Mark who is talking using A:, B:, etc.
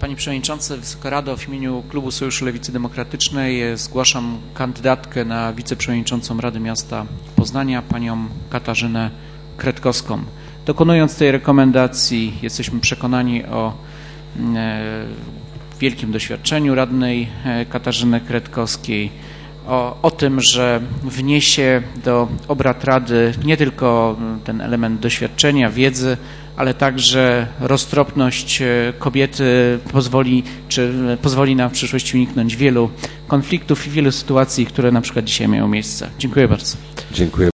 A: Panie Przewodniczący, Wysoka Rado, w imieniu Klubu Sojuszu Lewicy Demokratycznej zgłaszam kandydatkę na wiceprzewodniczącą Rady Miasta Poznania, panią Katarzynę Kretkowską. Dokonując tej rekomendacji, jesteśmy przekonani o wielkim doświadczeniu radnej Katarzyny Kretkowskiej, o tym, że wniesie do obrad Rady nie tylko ten element doświadczenia, wiedzy, ale także roztropność kobiety pozwoli nam w przyszłości uniknąć wielu konfliktów i wielu sytuacji, które na przykład dzisiaj mają miejsce. Dziękuję bardzo.
B: Dziękuję.